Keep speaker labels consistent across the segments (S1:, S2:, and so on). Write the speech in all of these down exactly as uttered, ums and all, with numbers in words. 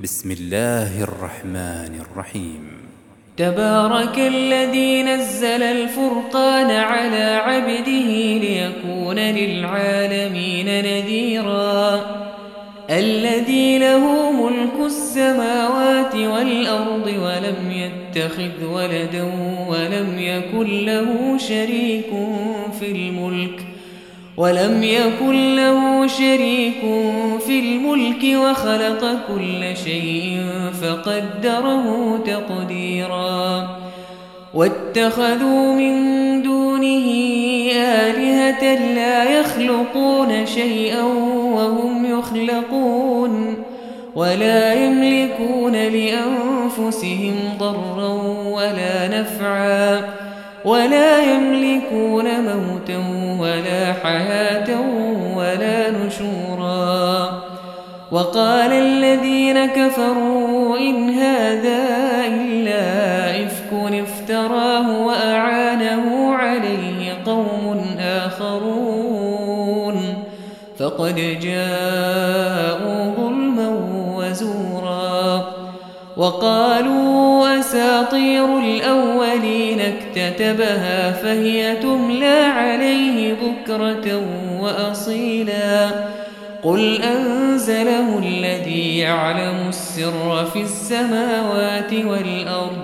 S1: بسم الله الرحمن الرحيم.
S2: تبارك الذي نزل الفرقان على عبده ليكون للعالمين نذيرا الذي له ملك السماوات والأرض ولم يتخذ ولدا ولم يكن له شريك في الملك ولم يكن له شريك في الملك وخلق كل شيء فقدره تقديرا واتخذوا من دونه آلهة لا يخلقون شيئا وهم يخلقون ولا يملكون لأنفسهم ضرا ولا نفعا ولا يملكون موتا ولا حياة ولا نشورا وقال الذين كفروا إن هذا إلا إفك افتراه وأعانه عليه قوم آخرون فقد جاءوا ظلما وزورا وقالوا أساطير الأولين اكتتبها فهي تملى عليه بكرة وأصيلا قل أنزله الذي يعلم السر في السماوات والأرض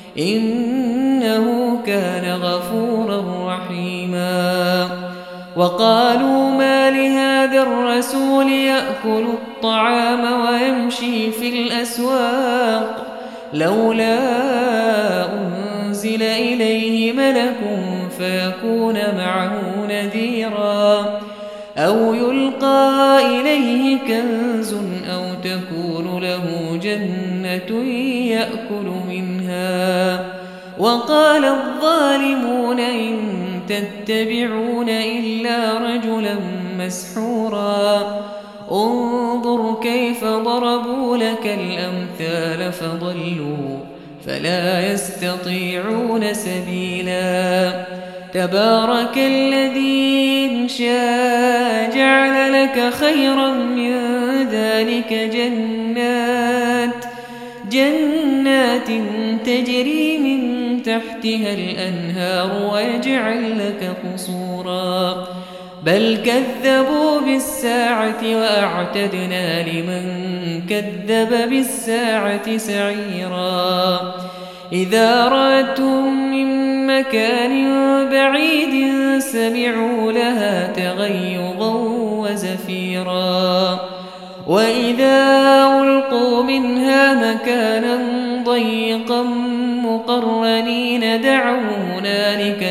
S2: إنه كان غفورا رحيما وقالوا ما لهذا الرسول يأكل الطعام ويمشي في الأسواق لولا أنزل إليه ملك فيكون معه نذيرا أو يلقى إليه كنز أو تكون له جنة يأكل منها وقال الظالمون إن تتبعون إلا رجلا مسحورا انظر كيف ضربوا لك الأمثال فضلوا فلا يستطيعون سبيلا تبارك الذي إن شاء جعل لك خيرا من ذلك جنات جنات تجري من تحتها الأنهار ويجعل لك قصورا بل كذبوا بالساعة وأعتدنا لمن كذب بالساعة سعيرا إذا رأتهم من مكان بعيد سمعوا لها تغيظا وزفيرا وإذا ألقوا منها مكانا ضيقا مقرنين دعوا هنالك